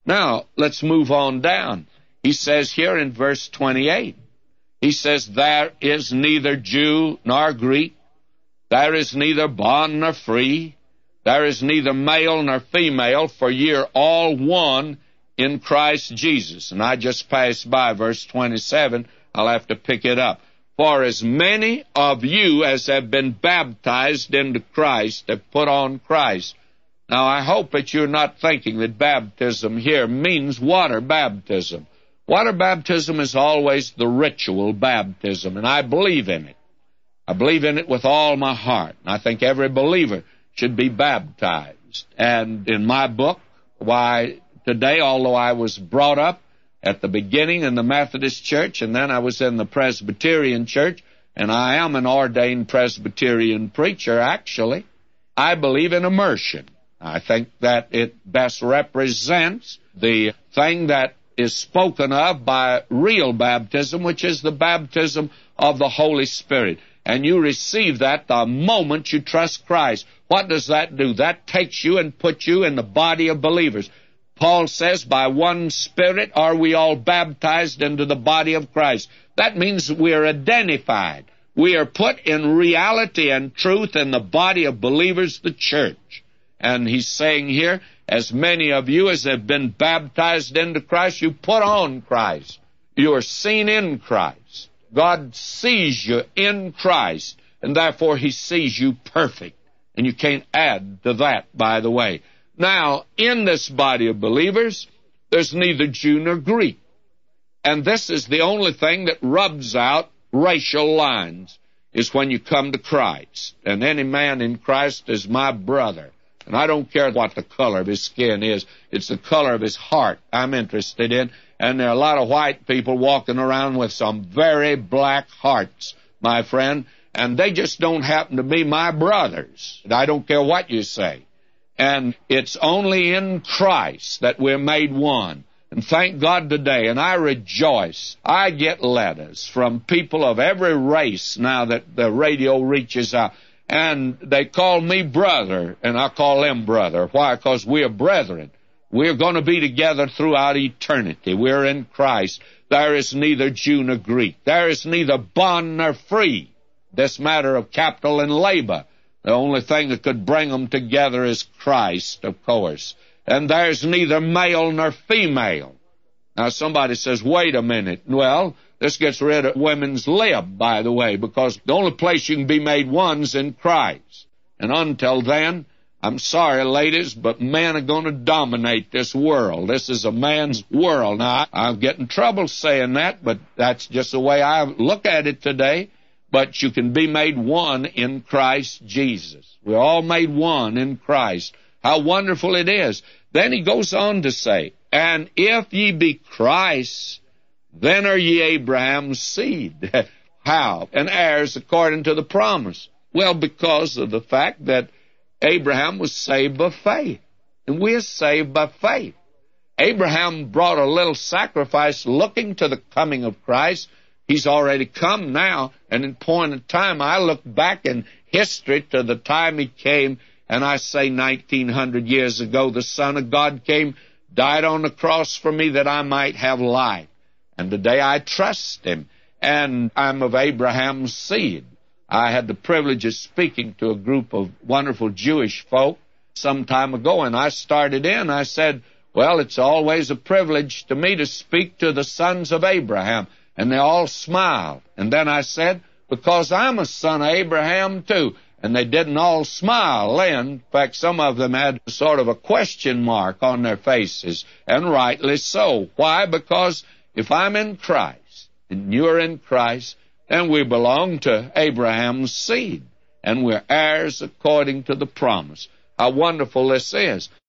Now, let's move on down. He says here in verse 28, he says, there is neither Jew nor Greek, there is neither bond nor free, there is neither male nor female, for ye are all one in Christ Jesus. And I just passed by verse 27. I'll have to pick it up. For as many of you as have been baptized into Christ have put on Christ. Now, I hope that you're not thinking that baptism here means water baptism. Water baptism is always the ritual baptism, and I believe in it. I believe in it with all my heart. I think every believer should be baptized. And in my book, why, today, although I was brought up at the beginning in the Methodist Church, and then I was in the Presbyterian Church, and I am an ordained Presbyterian preacher, actually, I believe in immersion. I think that it best represents the thing that is spoken of by real baptism, which is the baptism of the Holy Spirit. And you receive that the moment you trust Christ. What does that do? That takes you and puts you in the body of believers. Paul says, by one Spirit are we all baptized into the body of Christ. That means we are identified. We are put in reality and truth in the body of believers, the church. And he's saying here, as many of you as have been baptized into Christ, you put on Christ. You are seen in Christ. God sees you in Christ, and therefore he sees you perfect. And you can't add to that, by the way. Now, in this body of believers, there's neither Jew nor Greek. And this is the only thing that rubs out racial lines, is when you come to Christ. And any man in Christ is my brother. And I don't care what the color of his skin is. It's the color of his heart I'm interested in. And there are a lot of white people walking around with some very black hearts, my friend, and they just don't happen to be my brothers. I don't care what you say. And it's only in Christ that we're made one. And thank God today, and I rejoice. I get letters from people of every race now that the radio reaches out. And they call me brother, and I call them brother. Why? Because we are brethren. We're going to be together throughout eternity. We're in Christ. There is neither Jew nor Greek. There is neither bond nor free. This matter of capital and labor, the only thing that could bring them together is Christ, of course. And there's neither male nor female. Now, somebody says, wait a minute. Well, this gets rid of women's lib, by the way, because the only place you can be made one's in Christ. And until then, I'm sorry, ladies, but men are going to dominate this world. This is a man's world. Now, I'll get in trouble saying that, but that's just the way I look at it today. But you can be made one in Christ Jesus. We're all made one in Christ. How wonderful it is. Then he goes on to say, and if ye be Christ, then are ye Abraham's seed. How? And heirs according to the promise. Well, because of the fact that Abraham was saved by faith. And we are saved by faith. Abraham brought a little sacrifice looking to the coming of Christ. He's already come now. And in point of time, I look back in history to the time he came, and I say 1900 years ago, the Son of God came, died on the cross for me that I might have life. And today I trust him, and I'm of Abraham's seed. I had the privilege of speaking to a group of wonderful Jewish folk some time ago, and I started in. I said, well, it's always a privilege to me to speak to the sons of Abraham. And they all smiled. And then I said, because I'm a son of Abraham too. And they didn't all smile then. In fact, some of them had sort of a question mark on their faces, and rightly so. Why? Because if I'm in Christ, and you're in Christ, then we belong to Abraham's seed, and we're heirs according to the promise. How wonderful this is.